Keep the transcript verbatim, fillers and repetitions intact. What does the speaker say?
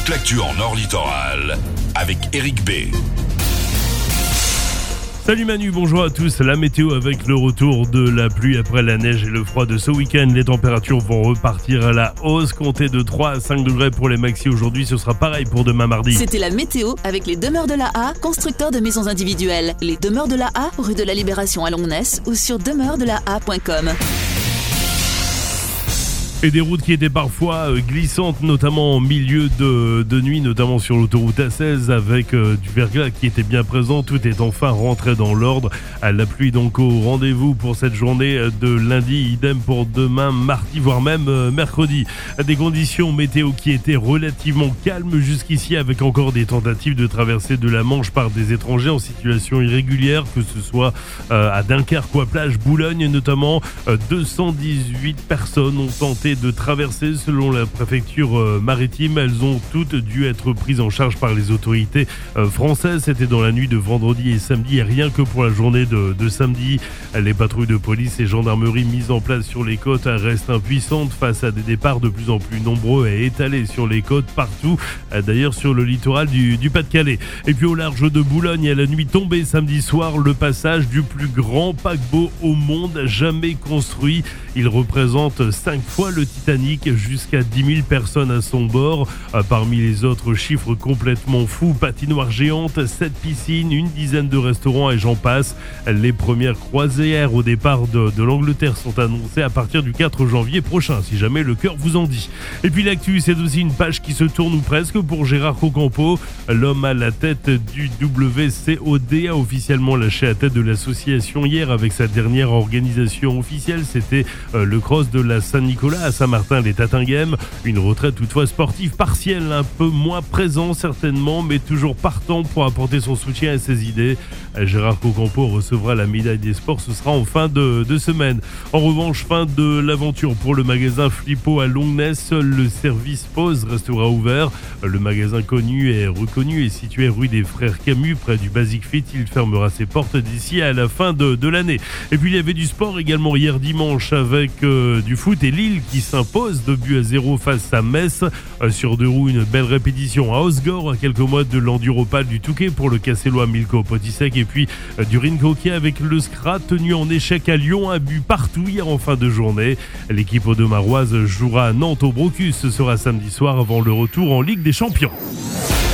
toute l'actu en Nord Littoral avec Eric B. Salut Manu, bonjour à tous. La météo avec le retour de la pluie après la neige et le froid de ce week-end. Les températures vont repartir à la hausse, comptez de trois à cinq degrés pour les maxi aujourd'hui. Ce sera pareil pour demain mardi. C'était la météo avec les Demeures de la A, constructeurs de maisons individuelles. Les Demeures de la A, rue de la Libération à Longness ou sur demeure de la a point com. Et des routes qui étaient parfois glissantes, notamment en milieu de, de nuit, notamment sur l'autoroute A seize avec euh, du verglas qui était bien présent. Tout est enfin rentré dans l'ordre. La pluie donc au rendez-vous pour cette journée de lundi, idem pour demain, mardi, voire même euh, mercredi. Des conditions météo qui étaient relativement calmes jusqu'ici, avec encore des tentatives de traversée de la Manche par des étrangers en situation irrégulière, que ce soit euh, à Dunkerque ou à Plage Boulogne notamment. Euh, deux cent dix-huit personnes ont tenté de traverser selon la préfecture euh, maritime. Elles ont toutes dû être prises en charge par les autorités euh, françaises. C'était dans la nuit de vendredi et samedi, et rien que pour la journée de, de samedi. Les patrouilles de police et gendarmerie mises en place sur les côtes restent impuissantes face à des départs de plus en plus nombreux et étalés sur les côtes partout, d'ailleurs sur le littoral du, du Pas-de-Calais. Et puis au large de Boulogne, à la nuit tombée samedi soir, le passage du plus grand paquebot au monde jamais construit. Il représente cinq fois le Titanic, jusqu'à dix mille personnes à son bord. Parmi les autres chiffres complètement fous, patinoire géante, sept piscines, une dizaine de restaurants et j'en passe. Les premières croisières au départ de, de l'Angleterre sont annoncées à partir du quatre janvier prochain, si jamais le cœur vous en dit. Et puis l'actu, c'est aussi une page qui se tourne ou presque pour Gérard Ocampo. L'homme à la tête du W C O D a officiellement lâché la tête de l'association hier avec sa dernière organisation officielle. C'était euh, le cross de la Saint-Nicolas à Saint-Martin-les-Tatinguèmes. Une retraite toutefois sportive partielle, un peu moins présent certainement, mais toujours partant pour apporter son soutien à ses idées. Gérard Ocampo recevra la médaille des sports, ce sera en fin de, de semaine. En revanche, fin de l'aventure pour le magasin Flippo à Longness. Seul le service pause restera ouvert. Le magasin connu et reconnu est situé rue des Frères Camus, près du Basic Fit. Il fermera ses portes d'ici à la fin de, de l'année. Et puis il y avait du sport également hier dimanche avec euh, du foot et Lille qui s'impose deux buts à zéro face à Metz. Euh, sur deux roues, une belle répétition à Osgore, à quelques mois de l'enduropal du Touquet pour le Cassellois Milko Potisek. Et puis euh, du Rincoquet avec le Scrat tenu en échec à Lyon, un but partout hier en fin de journée. L'équipe audomaroise jouera à Nantes au Brocus. Ce sera samedi soir avant le retour en Ligue des Champions.